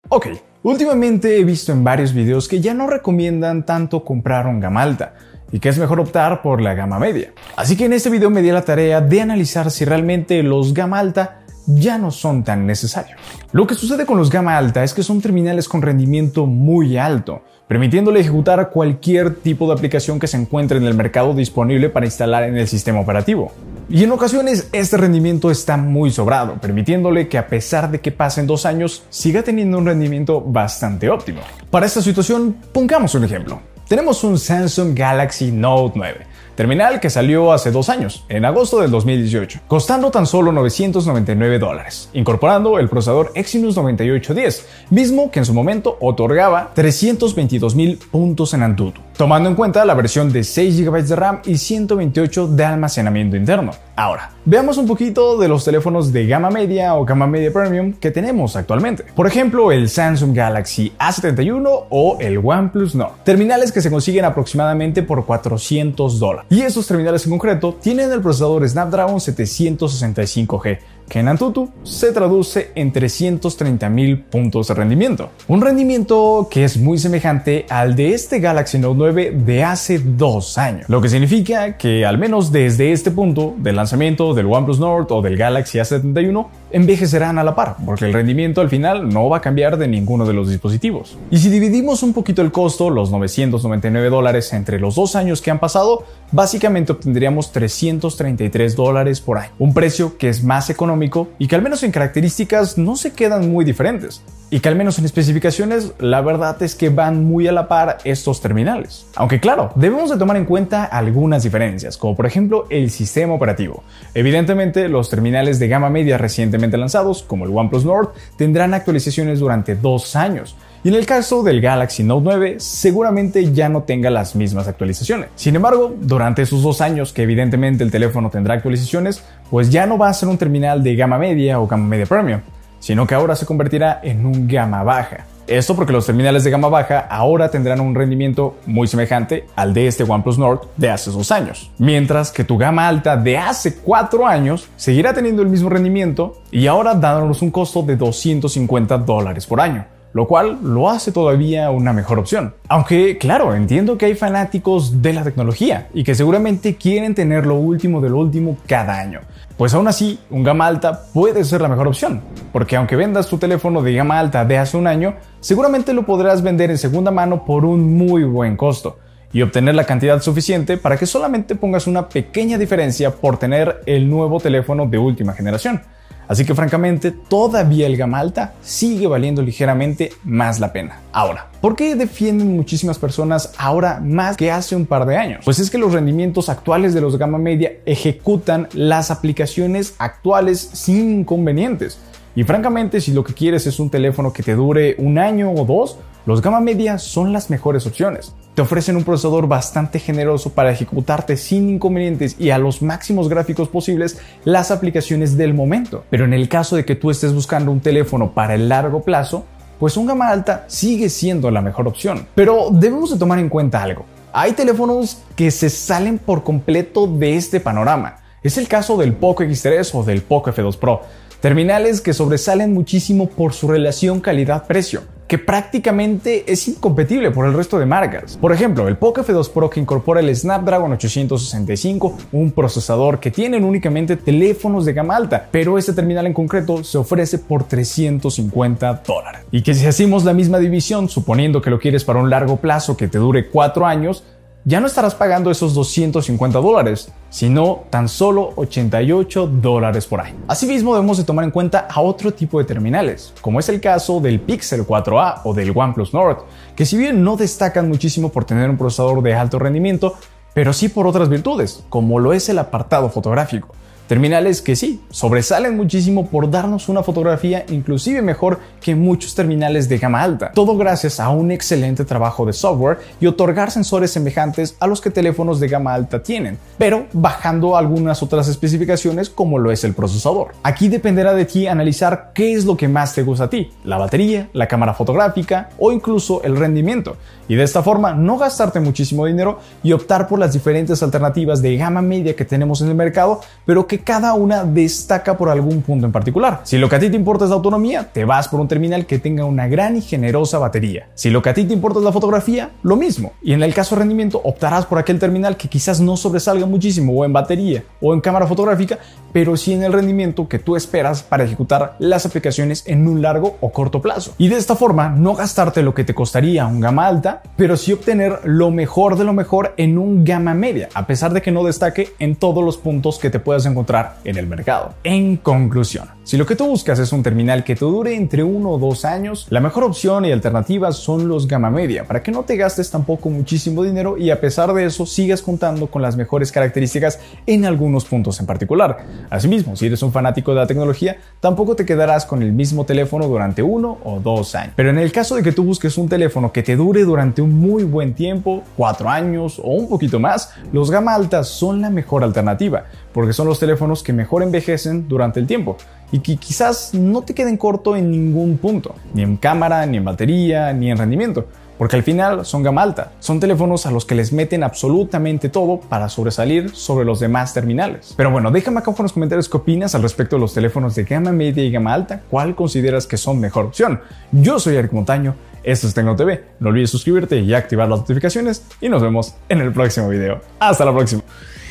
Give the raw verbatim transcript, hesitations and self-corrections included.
Ok, últimamente he visto en varios videos que ya no recomiendan tanto comprar un gama alta y que es mejor optar por la gama media. Así que en este video me di a la tarea de analizar si realmente los gama alta ya no son tan necesarios. Lo que sucede con los gama alta es que son terminales con rendimiento muy alto, permitiéndole ejecutar cualquier tipo de aplicación que se encuentre en el mercado disponible para instalar en el sistema operativo. Y en ocasiones este rendimiento está muy sobrado, permitiéndole que a pesar de que pasen dos años, siga teniendo un rendimiento bastante óptimo. Para esta situación, pongamos un ejemplo. Tenemos un Samsung Galaxy Note nueve, terminal que salió hace dos años, en agosto del dos mil dieciocho, costando tan solo novecientos noventa y nueve dólares, incorporando el procesador Exynos noventa y ocho diez, mismo que en su momento otorgaba trescientos veintidós mil puntos en Antutu, tomando en cuenta la versión de seis gigabytes de RAM y ciento veintiocho de almacenamiento interno. Ahora, veamos un poquito de los teléfonos de gama media o gama media premium que tenemos actualmente. Por ejemplo, el Samsung Galaxy A setenta y uno o el OnePlus Nord, terminales que se consiguen aproximadamente por cuatrocientos dólares. Y estos terminales en concreto tienen el procesador Snapdragon setecientos sesenta y cinco G, que en Antutu se traduce en trescientos treinta mil puntos de rendimiento. Un rendimiento que es muy semejante al de este Galaxy Note nueve de hace dos años. Lo que significa que al menos desde este punto del lanzamiento del OnePlus Nord o del Galaxy A setenta y uno envejecerán a la par, porque el rendimiento al final no va a cambiar de ninguno de los dispositivos. Y si dividimos un poquito el costo, los novecientos noventa y nueve dólares entre los dos años que han pasado, básicamente obtendríamos trescientos treinta y tres dólares por año. Un precio que es más económico y que al menos en características no se quedan muy diferentes. Y que al menos en especificaciones la verdad es que van muy a la par estos terminales. Aunque claro, debemos de tomar en cuenta algunas diferencias, como por ejemplo el sistema operativo. Evidentemente los terminales de gama media recientemente lanzados, como el OnePlus Nord, tendrán actualizaciones durante dos años. Y en el caso del Galaxy Note nueve, seguramente ya no tenga las mismas actualizaciones. Sin embargo, durante esos dos años que evidentemente el teléfono tendrá actualizaciones, pues ya no va a ser un terminal de gama media o gama media premium, sino que ahora se convertirá en un gama baja. Esto porque los terminales de gama baja ahora tendrán un rendimiento muy semejante al de este OnePlus Nord de hace dos años. Mientras que tu gama alta de hace cuatro años seguirá teniendo el mismo rendimiento y ahora dándonos un costo de doscientos cincuenta dólares por año, lo cual lo hace todavía una mejor opción. Aunque, claro, entiendo que hay fanáticos de la tecnología y que seguramente quieren tener lo último de lo último cada año. Pues aún así, un gama alta puede ser la mejor opción, porque aunque vendas tu teléfono de gama alta de hace un año, seguramente lo podrás vender en segunda mano por un muy buen costo y obtener la cantidad suficiente para que solamente pongas una pequeña diferencia por tener el nuevo teléfono de última generación. Así que francamente, todavía el gama alta sigue valiendo ligeramente más la pena. Ahora, ¿por qué defienden muchísimas personas ahora más que hace un par de años? Pues es que los rendimientos actuales de los gama media ejecutan las aplicaciones actuales sin inconvenientes. Y francamente, si lo que quieres es un teléfono que te dure un año o dos, los gama media son las mejores opciones. Te ofrecen un procesador bastante generoso para ejecutarte sin inconvenientes y a los máximos gráficos posibles las aplicaciones del momento. Pero en el caso de que tú estés buscando un teléfono para el largo plazo, pues un gama alta sigue siendo la mejor opción. Pero debemos de tomar en cuenta algo. Hay teléfonos que se salen por completo de este panorama. Es el caso del Poco X tres o del Poco F dos Pro. Terminales que sobresalen muchísimo por su relación calidad-precio, que prácticamente es incompetible por el resto de marcas. Por ejemplo, el Poco F dos Pro, que incorpora el Snapdragon ochocientos sesenta y cinco, un procesador que tienen únicamente teléfonos de gama alta, pero este terminal en concreto se ofrece por trescientos cincuenta dólares. Y que si hacemos la misma división, suponiendo que lo quieres para un largo plazo que te dure cuatro años, ya no estarás pagando esos doscientos cincuenta dólares, sino tan solo ochenta y ocho dólares por año. Asimismo, debemos de tomar en cuenta a otro tipo de terminales, como es el caso del Pixel cuatro A o del OnePlus Nord, que si bien no destacan muchísimo por tener un procesador de alto rendimiento, pero sí por otras virtudes, como lo es el apartado fotográfico. Terminales que sí, sobresalen muchísimo por darnos una fotografía inclusive mejor que muchos terminales de gama alta. Todo gracias a un excelente trabajo de software y otorgar sensores semejantes a los que teléfonos de gama alta tienen, pero bajando algunas otras especificaciones como lo es el procesador. Aquí dependerá de ti analizar qué es lo que más te gusta a ti, la batería, la cámara fotográfica o incluso el rendimiento. Y de esta forma no gastarte muchísimo dinero y optar por las diferentes alternativas de gama media que tenemos en el mercado, pero que que cada una destaca por algún punto en particular. Si lo que a ti te importa es la autonomía, te vas por un terminal que tenga una gran y generosa batería. Si lo que a ti te importa es la fotografía, lo mismo. Y en el caso de rendimiento, optarás por aquel terminal que quizás no sobresalga muchísimo o en batería o en cámara fotográfica, pero sí en el rendimiento que tú esperas para ejecutar las aplicaciones en un largo o corto plazo. Y de esta forma, no gastarte lo que te costaría un gama alta, pero sí obtener lo mejor de lo mejor en un gama media, a pesar de que no destaque en todos los puntos que te puedas encontrar en el mercado. En conclusión, si lo que tú buscas es un terminal que te dure entre uno o dos años, la mejor opción y alternativa son los gama media, para que no te gastes tampoco muchísimo dinero y a pesar de eso sigas contando con las mejores características en algunos puntos en particular. Asimismo, si eres un fanático de la tecnología, tampoco te quedarás con el mismo teléfono durante uno o dos años. Pero en el caso de que tú busques un teléfono que te dure durante un muy buen tiempo, cuatro años o un poquito más, los gama altas son la mejor alternativa, porque son los teléfonos que mejor envejecen durante el tiempo y que quizás no te queden corto en ningún punto, ni en cámara, ni en batería, ni en rendimiento, porque al final son gama alta, son teléfonos a los que les meten absolutamente todo para sobresalir sobre los demás terminales. Pero bueno, déjame acá en los comentarios qué opinas al respecto de los teléfonos de gama media y gama alta, cuál consideras que son mejor opción. Yo soy Eric Montaño, esto es TecnoTV, no olvides suscribirte y activar las notificaciones y nos vemos en el próximo video. Hasta la próxima.